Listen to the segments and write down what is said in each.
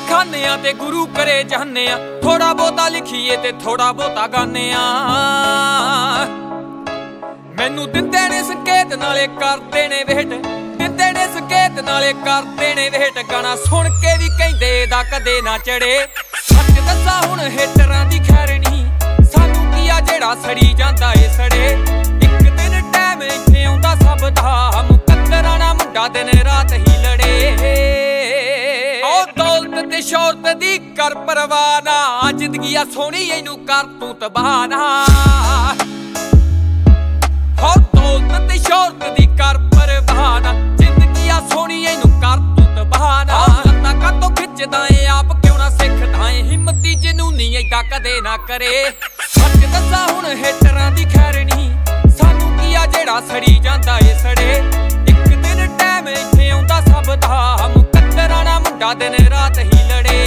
खाने ते गुरु करे जाने थोड़ा बहुता लिखीए ते थोड़ा बहुता गाने मैनू दिंदे ने संकेत नाले करदे ने वेट दिंदे ने संकेत नाले करदे ने वेट गाना सुन के भी कहंदे दा कदे ना चढ़े सच दस्सां हुण हेटरां दी खैर नहीं सानू की आ जेड़ा सड़ी जांदा ए सड़े एक दिन टाइम इत्थे आउंदा सब दा मुकद्दरां नाल मुंडा दिन रात ही लड़े दौलत ते शौहरत दी कर परवाह ना जिंदगी आ सोहनी इनू कर तू तबाह ना हो दौलत ते शौहरत दी कर परवाह ना जिंदगी आ सोहनी इनू कर तू तबाह ना लत्तां कातों खिचदा ए आप क्यों ना सिखदा ए हिम्मती जनूनी ऐदा कदे ना करे सच दस्सां हुण हेटरां दी खैर नहीं सानू की आ जेड़ा सड़ी जांदा ए सड़े एक दिन टाइम इत्थे आउंदा सब दा मुकद्दरां नाल मुंडा दिन रात ही लड़े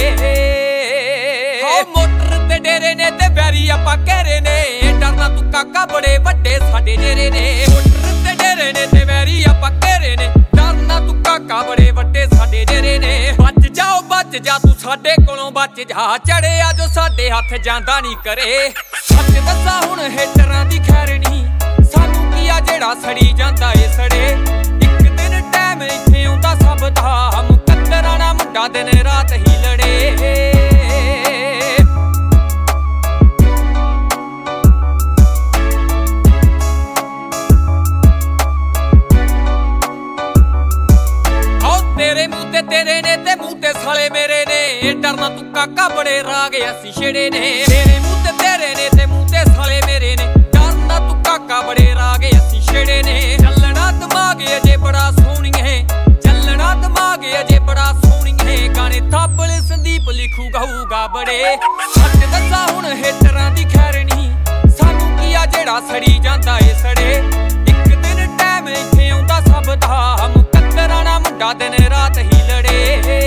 मोटर ते डेरे ने ते बैरी आपां घेरे ने डरना तू काका बड़े वड्डे साडे डेरे ने मोटर ते डेरे ने ते बैरी आपां घेरे ने डरना तू काका बड़े वड्डे साडे डेरे ने बच जा तू साडे कोलों बच जा चढ़े आ जो साडे हथ जांदा नहीं करे सच दस्सां हुण हेटरां दी खैर नहीं सानू की आ जेड़ा सड़ी जांदा ए सड़े एक दिन टाइम इत्थे आउंदा सब दा मुकद्दरां नाल मुंडा दिन रात ही लड़े तेरे ने ते मुँह ते साले मेरे ने डरना तू काका बड़े राग असी छेड़े ने तेरे मुँह ते तेरे ने ते मुँह ते साले मेरे ने डरना तू काका बड़े राग असी छेड़े ने चलना दिमाग अजे बड़ा सोहनी है चलना दिमाग अजे बड़ा सोहनी है गाने थापल संदीप लिखू गाऊगा बड़े सच दस्सां हुण हेटरां दी खैर नहीं सानू की आ जेड़ा सड़ी जांदा ए सड़े एक दिन टाइम इत्थे आउंदा सब दा मुकद्दरां नाल मुंडा दिन रात ही लड़े।